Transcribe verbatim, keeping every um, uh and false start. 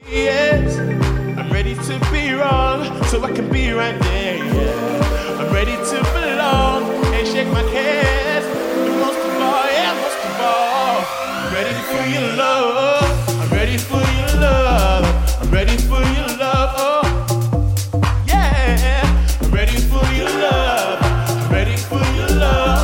Yes, I'm ready to be wrong, so I can be right there. Yeah, I'm ready to belong and shake my cares. But most of all, yeah, most of all, I'm ready for your love. I'm ready for your love. I'm ready for your love. Oh, yeah, I'm ready for your love. I'm ready for your love.